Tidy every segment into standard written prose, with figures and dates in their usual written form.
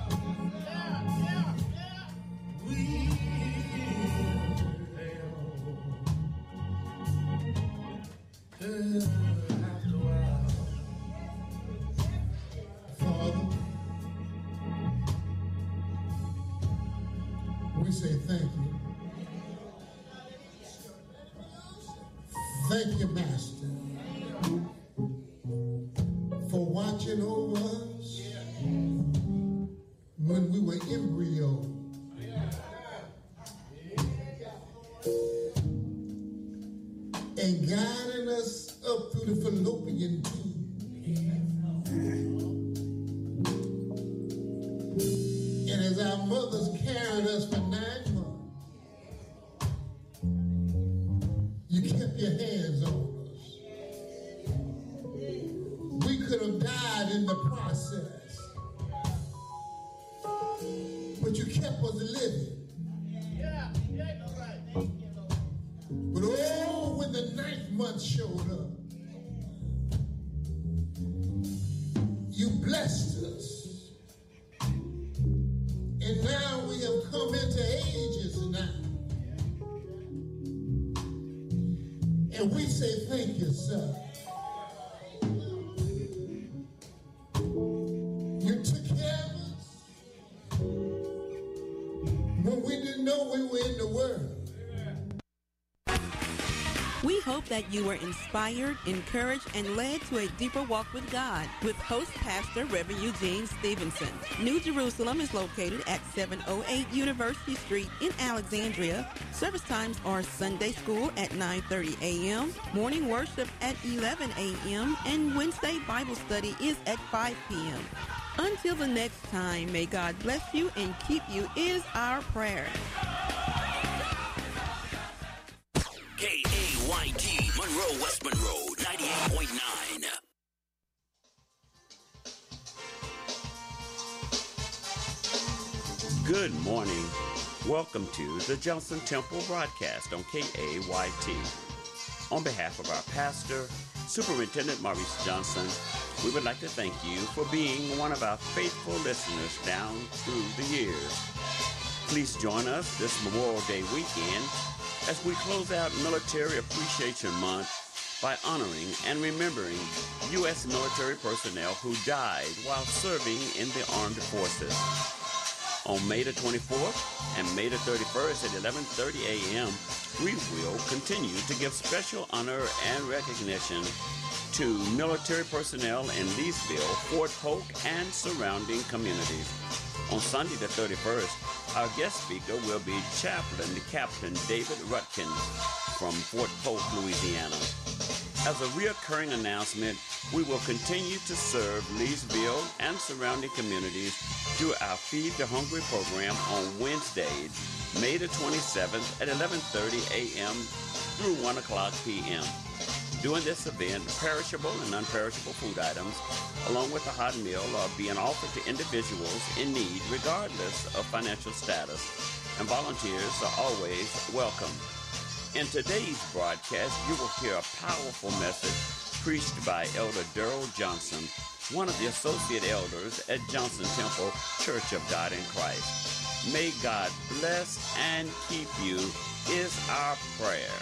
We say thank you. Thank you, Master, for watching over us when we were embryos. And guiding us up through the fallopian tube. And as our mothers carried us for 9 months, you kept your hands on us. We could have died in the process, but you kept us living. But oh, when the 9th month showed up, you blessed us. And now we have come into ages now. And we say thank you, sir. You took care of us when we didn't know we were in the world. We hope that you were inspired, encouraged, and led to a deeper walk with God with host pastor Reverend Eugene Stevenson. New Jerusalem is located at 708 University Street in Alexandria. Service times are Sunday school at 9:30 a.m., morning worship at 11 a.m., and Wednesday Bible study is at 5 p.m. Until the next time, may God bless you and keep you is our prayer. KAYT, Monroe, West Monroe, 98.9. Good morning. Welcome to the Johnson Temple broadcast on KAYT. On behalf of our pastor, Superintendent Maurice Johnson, we would like to thank you for being one of our faithful listeners down through the years. Please join us this Memorial Day weekend as we close out Military Appreciation Month by honoring and remembering U.S. military personnel who died while serving in the armed forces. On May the 24th and May the 31st at 11:30 a.m., we will continue to give special honor and recognition to military personnel in Leesville, Fort Polk, and surrounding communities. On Sunday the 31st, our guest speaker will be Chaplain Captain David Rutkin from Fort Polk, Louisiana. As a reoccurring announcement, we will continue to serve Leesville and surrounding communities through our Feed the Hungry program on Wednesdays, May the 27th at 11:30 a.m. through 1 o'clock p.m. During this event, perishable and non-perishable food items, along with a hot meal, are being offered to individuals in need regardless of financial status, and volunteers are always welcome. In today's broadcast, you will hear a powerful message preached by Elder Daryl Johnson, one of the associate elders at Johnson Temple Church of God in Christ. May God bless and keep you is our prayer.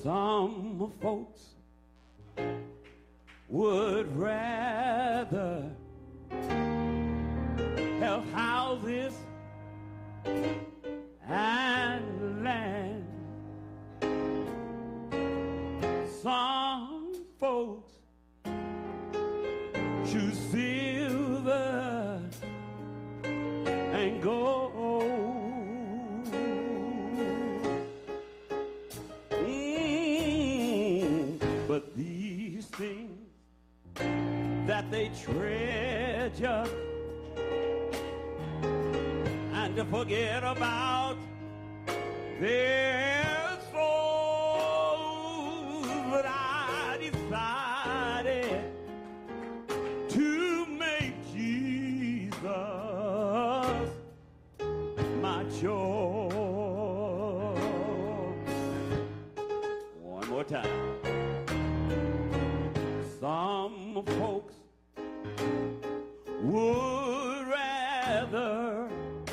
Some folks would rather have houses and land. Some folks choose silver and gold. But these things that they treasure and to forget about their souls. But I decided to make Jesus my joy. One more time. Some folks would rather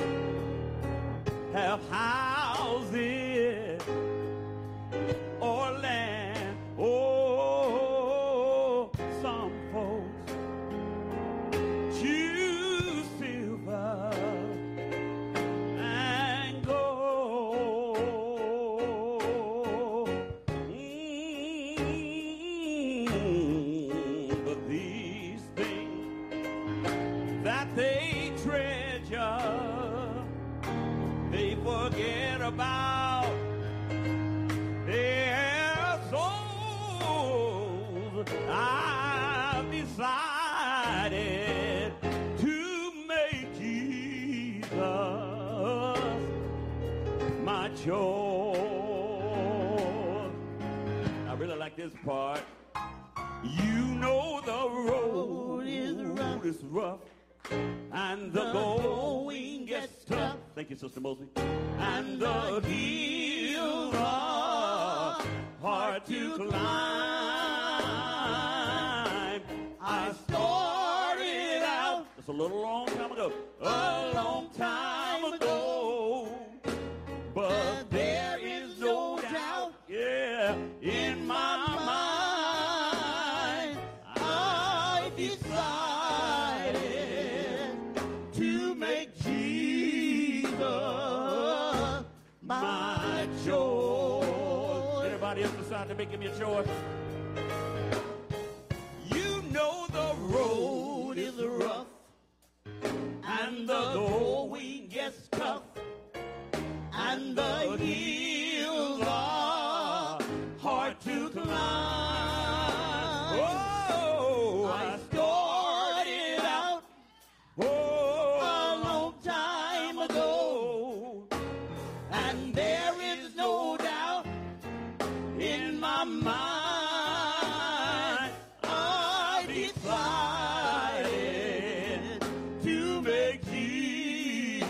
have houses or land. Oh, some folks choose silver and gold. But these things that they treasure, they forget about their souls. I've decided to make Jesus my joy. I really like this part. You know the road is rough, and the going gets tough. Thank you, Sister Mosley. And the hills are hard to climb. I started out just a long time ago, but there is no doubt, yeah, in my mind, I decided to make Jesus my joy. Anybody else decide to make him your joy? You know the road is rough and the going gets tough, and the hills are hard to climb. Oh, I started out a long time ago, and there is no doubt in my mind, I decided to make Jesus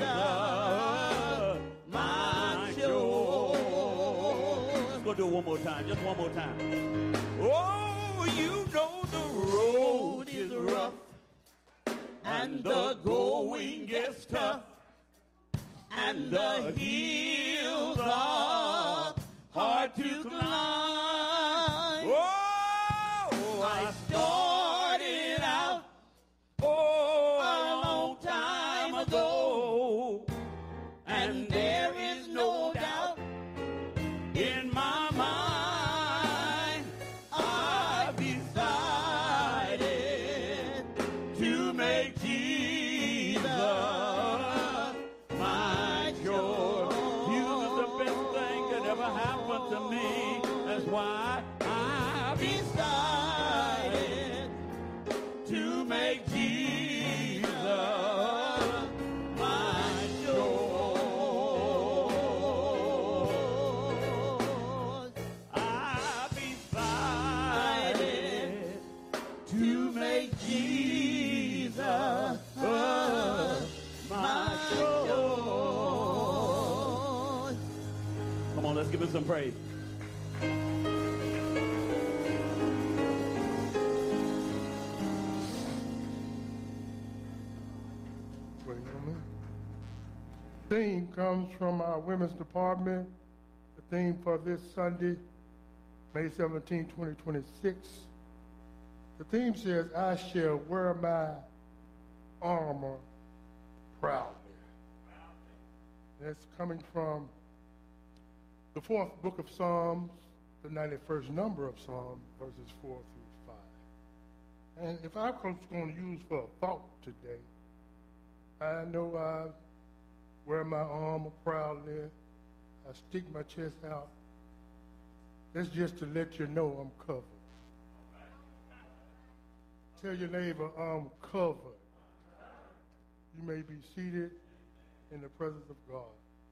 my joy. Let's go do it one more time, just one more time. Oh, you know the road is rough and the going gets tough, and the hills are hard to climb. Oh, I started out a long time ago, and there is no doubt in my mind, I've decided to make Jesus my joy. Jesus is the best thing that ever happened to me. That's why I've decided to make Jesus my joy. I've decided to make Jesus my joy. Come on, let's give him some praise. Wait a minute. Theme comes from our women's department. The theme for this Sunday May 17, 2026. The theme says, I shall wear my armor proudly. That's coming from the 4th book of Psalms, the 91st number of Psalms, verses 4 through 5. And if I was going to use for a thought today, I know I wear my armor proudly. I stick my chest out. That's just to let you know I'm covered. Tell your neighbor, I'm covered. You may be seated in the presence of God.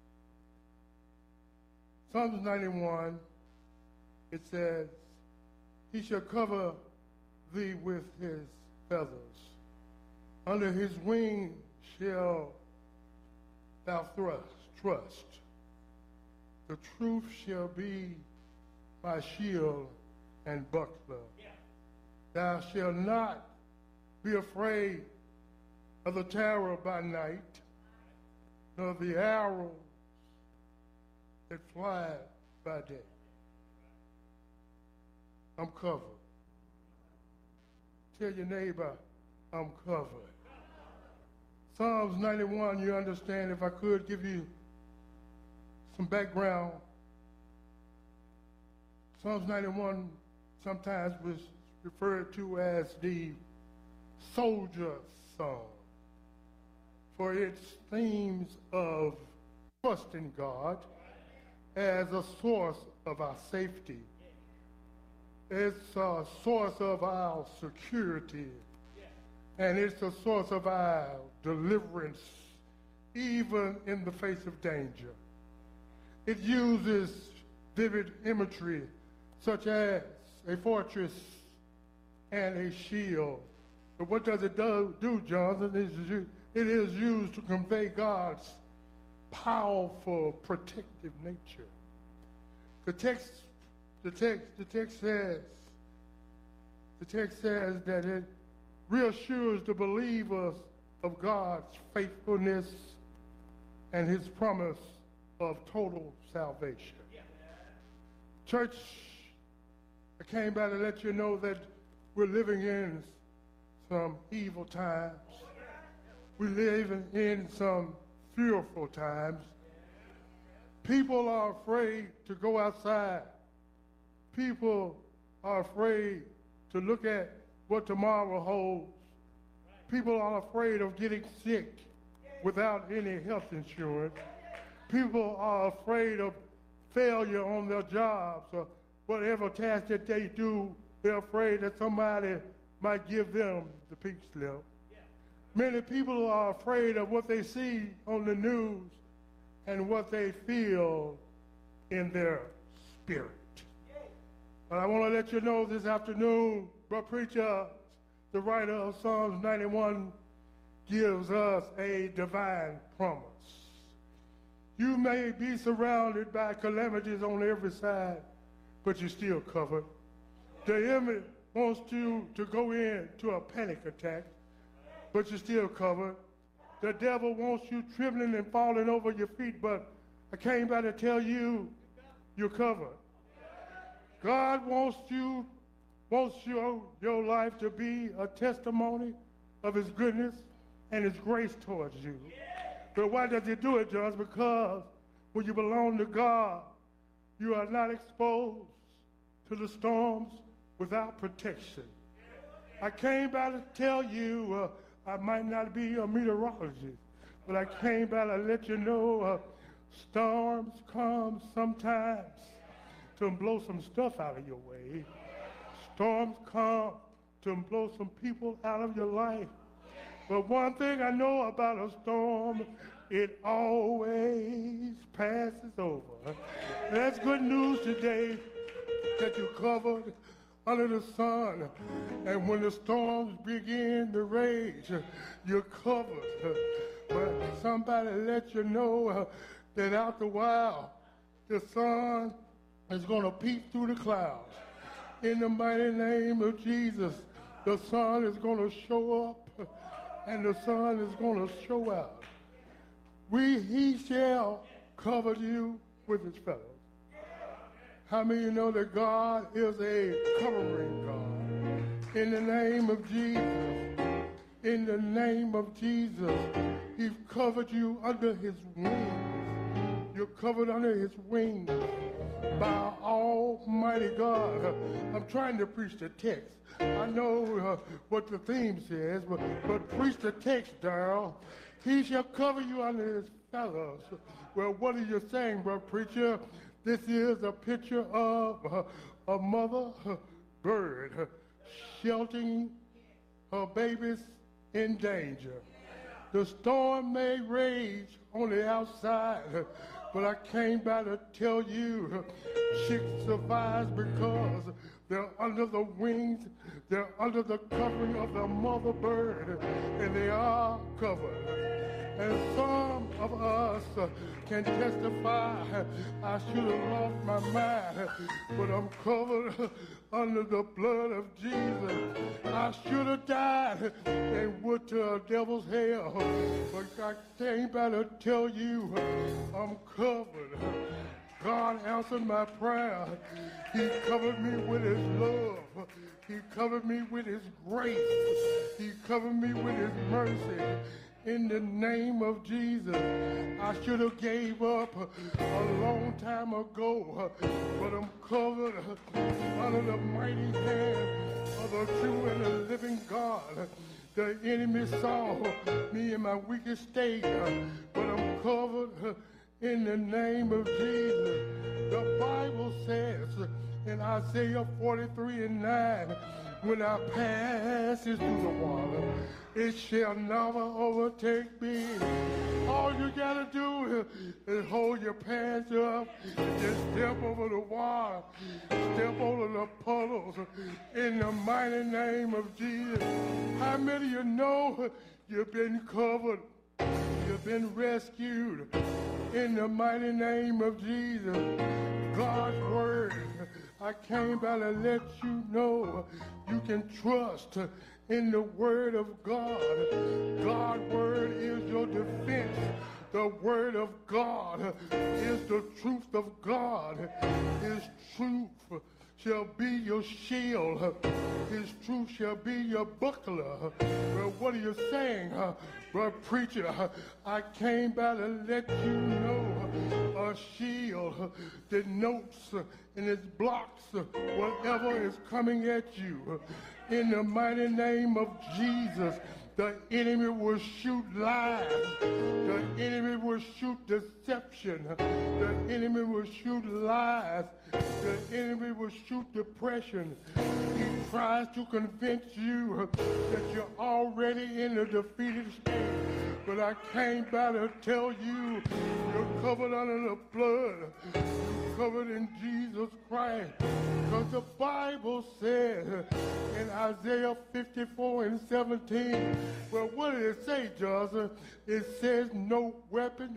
Psalms 91, it says, he shall cover thee with his feathers. Under his wing shall thou trust. The truth shall be my shield and buckler. Thou shalt not be afraid of the terror by night, nor the arrows that fly by day. I'm covered. Tell your neighbor, I'm covered. Psalms 91, you understand, if I could give you some background. Psalms 91 sometimes was referred to as the soldier song for its themes of trusting God as a source of our safety. It's a source of our security, and it's a source of our deliverance, even in the face of danger. It uses vivid imagery such as a fortress and a shield. But what does it do, Jonathan? It is used to convey God's powerful protective nature. The text says that it reassures the believers of God's faithfulness and his promise of total salvation. Church, I came by to let you know that we're living in some evil times. We live in some fearful times. People are afraid to go outside. People are afraid to look at what tomorrow holds. People are afraid of getting sick without any health insurance. People are afraid of failure on their jobs or whatever task that they do. They're afraid that somebody might give them the pink slip. Many people are afraid of what they see on the news and what they feel in their spirit. But I want to let you know this afternoon, Brother Preacher, the writer of Psalms 91, gives us a divine promise. You may be surrounded by calamities on every side, but you're still covered. The enemy wants you to go into a panic attack, but you're still covered. The devil wants you trembling and falling over your feet, but I came by to tell you, you're covered. God wants your life to be a testimony of his goodness and his grace towards you. But why does he do it, John? Because when you belong to God, you are not exposed to the storms without protection. I came by to tell you, I might not be a meteorologist, but I came by to let you know storms come sometimes to blow some stuff out of your way. Storms come to blow some people out of your life. But one thing I know about a storm, it always passes over. That's good news today, that you're covered under the sun. And when the storms begin to rage, you're covered. But somebody let you know that after a while, the sun is going to peep through the clouds. In the mighty name of Jesus, the sun is going to show up and the sun is going to show out. He shall cover you with his feathers. How many of you know that God is a covering God? In the name of Jesus, in the name of Jesus, He's covered you under His wings. You're covered under His wings by Almighty God. I'm trying to preach the text. I know what the theme says, but preach the text, Darrell. He shall cover you under His feathers. Well, what are you saying, brother preacher? This is a picture of a mother bird sheltering her babies in danger. The storm may rage on the outside, but I came by to tell you she survives because they're under the wings, they're under the covering of the mother bird, and they are covered. And some of us can testify, I should have lost my mind, but I'm covered under the blood of Jesus. I should have died and went to a devil's hell, but I came by to tell you I'm covered. God answered my prayer. He covered me with His love. He covered me with His grace. He covered me with His mercy. In the name of Jesus, I should have gave up a long time ago, but I'm covered under the mighty hand of the true and the living God. The enemy saw me in my weakest state, but I'm covered in the name of Jesus. The Bible says in Isaiah 43:9, when I pass through the water, it shall never overtake me. All you gotta do is hold your pants up, just step over the water, step over the puddles in the mighty name of Jesus. How many of you know you've been covered? You've been rescued in the mighty name of Jesus. God's word. I came by to let you know you can trust in the word of God. God's word is your defense. The word of God is the truth of God. His truth shall be your shield. His truth shall be your buckler. Well, what are you saying, brother preacher? I came by to let you know a shield denotes and it blocks whatever is coming at you. In the mighty name of Jesus, the enemy will shoot lies. The enemy will shoot deception. The enemy will shoot lies. The enemy will shoot depression. He tries to convince you that you're already in a defeated state. But I came by to tell you you're covered under the blood. You're covered in Jesus Christ. Because the Bible says in Isaiah 54:17, well, what did it say, Johnson? It says no weapon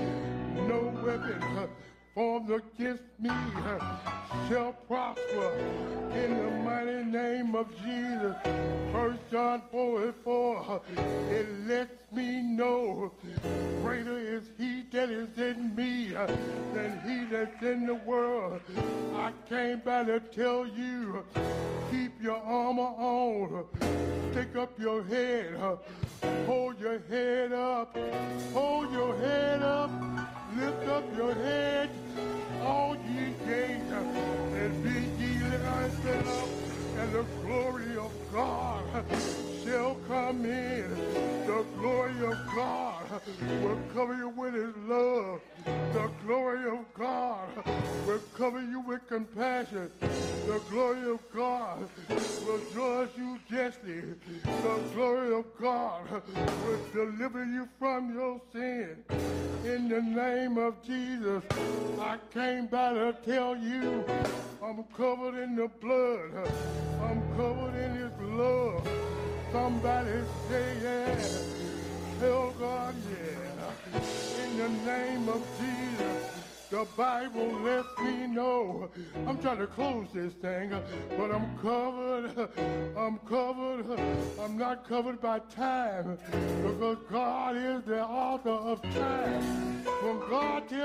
formed against me shall prosper in the mighty name of Jesus. 1 John 4:4, it lets me know greater is He that is in me than he that's in the world. I came by to tell you, keep your armor on, stick up your head, hold your head up, hold your head up, lift up your head, all ye gates, and be ye lifted up, and the glory of God shall come in. The glory of God will cover you with His love. The glory of God will cover you with compassion. The glory of God will judge you justly. The glory of God will deliver you from your sin. In the name of Jesus, I came by to tell you I'm covered in the blood. I'm covered in His love. Somebody say yeah. Tell God yeah. In the name of Jesus. The Bible lets me know. I'm trying to close this thing, but I'm covered. I'm covered. I'm not covered by time because God is the author of time. When God tells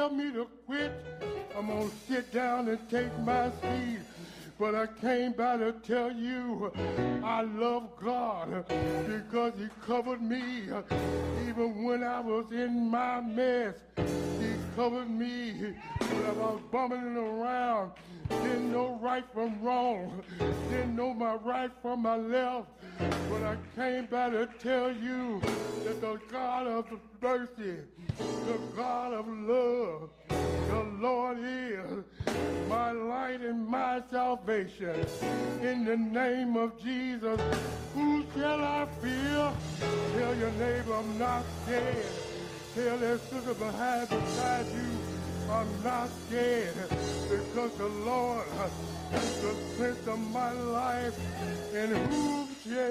tell me to quit, I'm going to sit down and take my seat. But I came by to tell you I love God because he covered me even when I was in my mess. He covered me when I was bumming around, didn't know right from wrong, didn't know my right from my left. But I came by to tell you that the God of mercy, the God of love, the Lord is my light and my salvation. In the name of Jesus, who shall I fear? Tell your neighbor I'm not scared. Tell that sister beside you I'm not scared, because the Lord is the strength of my life. And whom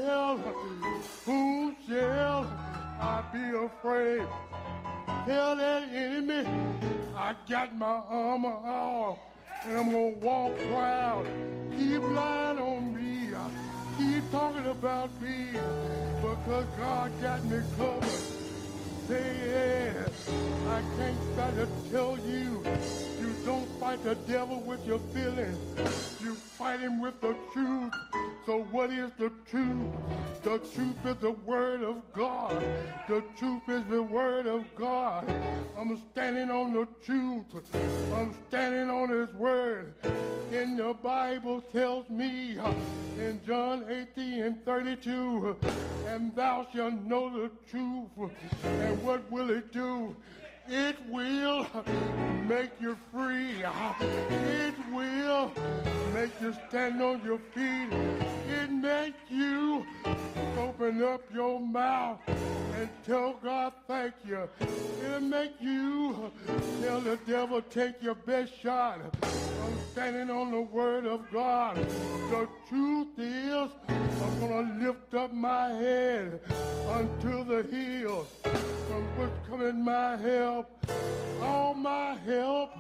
shall I be afraid? Tell that enemy I got my armor on, and I'm gonna walk proud. Keep lying on me, keep talking about me, because God got me covered. Say yeah. I can't start to tell you, you don't fight the devil with your feelings, you fight him with the truth. So what is the truth? The truth is the word of God. The truth is the word of God. I'm standing on the truth. I'm standing on his word. And the Bible tells me in John 18:32, and thou shalt know the truth. And what will it do? It will make you free. It will make you stand on your feet. It make you open up your mouth and tell God thank you. It'll make you tell the devil take your best shot. I'm standing on the word of God. The truth is, I'm going to lift up my head unto the hills, from which cometh my help. All my help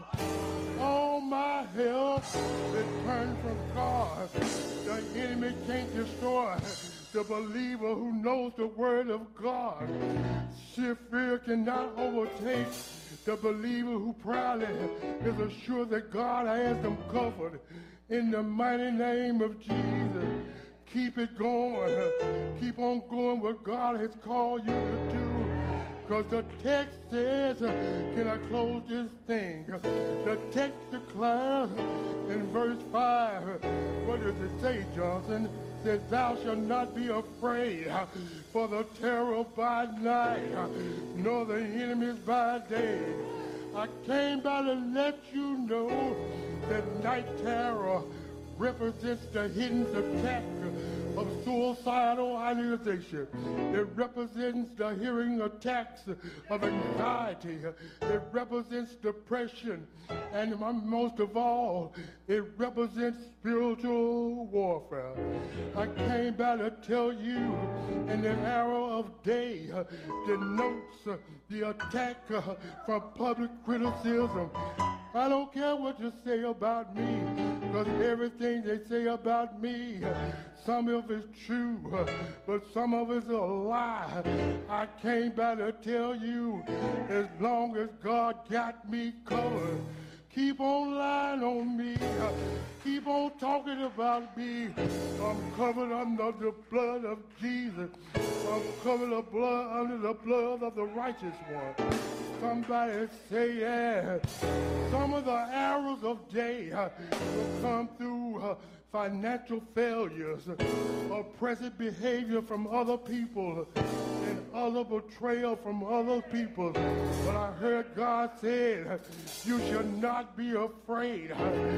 returns from God. The enemy can't destroy the believer who knows the word of God. Fear cannot overtake the believer who proudly is assured that God has them covered. In the mighty name of Jesus, keep it going. Keep on going what God has called you to do. Because the text says, can I close this thing? The text declares in verse 5, what does it say, Johnson? It says, thou shalt not be afraid for the terror by night, nor the enemies by day. I came by to let you know that night terror represents the hidden attack of suicidal ideation. It represents the hearing attacks of anxiety. It represents depression. And most of all, it represents spiritual warfare. I came by to tell you, in the arrow of day denotes the attack from public criticism. I don't care what you say about me, because everything they say about me, some of it's true, but some of it's a lie. I came by to tell you, as long as God got me covered, keep on lying on me. Keep on talking about me. I'm covered under the blood of Jesus. I'm covered under the blood of the righteous one. Somebody say yeah. Some of the arrows of day will come through financial failures, oppressive behavior from other people, and other betrayal from other people. But I heard God said, you shall not be afraid.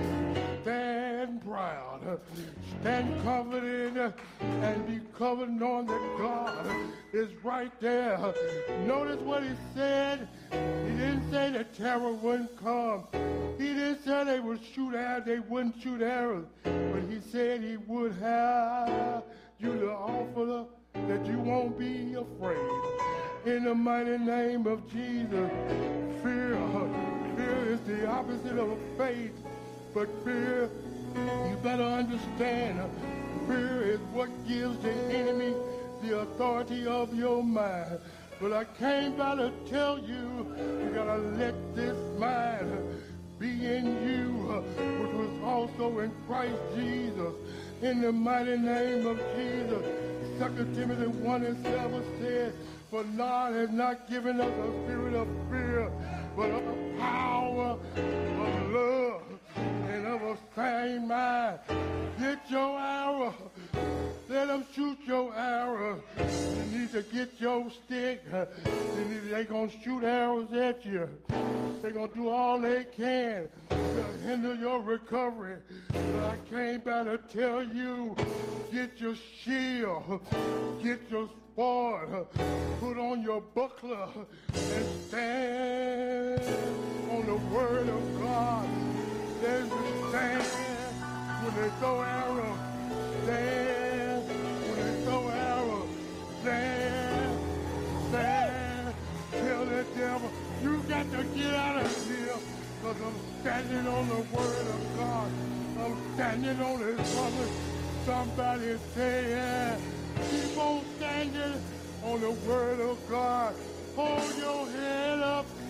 Stand proud. Stand confident and be covered knowing that God is right there. Notice what he said. He didn't say that terror wouldn't come. He didn't say they would shoot arrows, they wouldn't shoot arrows. But he said he would have you to offer that you won't be afraid. In the mighty name of Jesus, fear is the opposite of faith. But fear, you better understand, fear is what gives the enemy the authority of your mind. But I came by to tell you, you gotta let this mind in Christ Jesus. In the mighty name of Jesus. 2 Timothy 1:7 says, for God has not given us a spirit of fear, but of power, of love, and of a same mind. Get your arrow. Let them shoot your arrow. You need to get your stick. They're going to shoot arrows at you. They're going to do all they can to hinder your recovery. But I came by to tell you, get your shield, get your sword, put on your buckler, and stand on the word of God. There's a stand when they throw arrows. Stand when they throw arrows. Stand, stand. Tell the devil, you got to get out of here, because I'm standing on the word of God. I'm standing on his promise. Somebody say, yeah. Keep on standing on the word of God. Hold your head up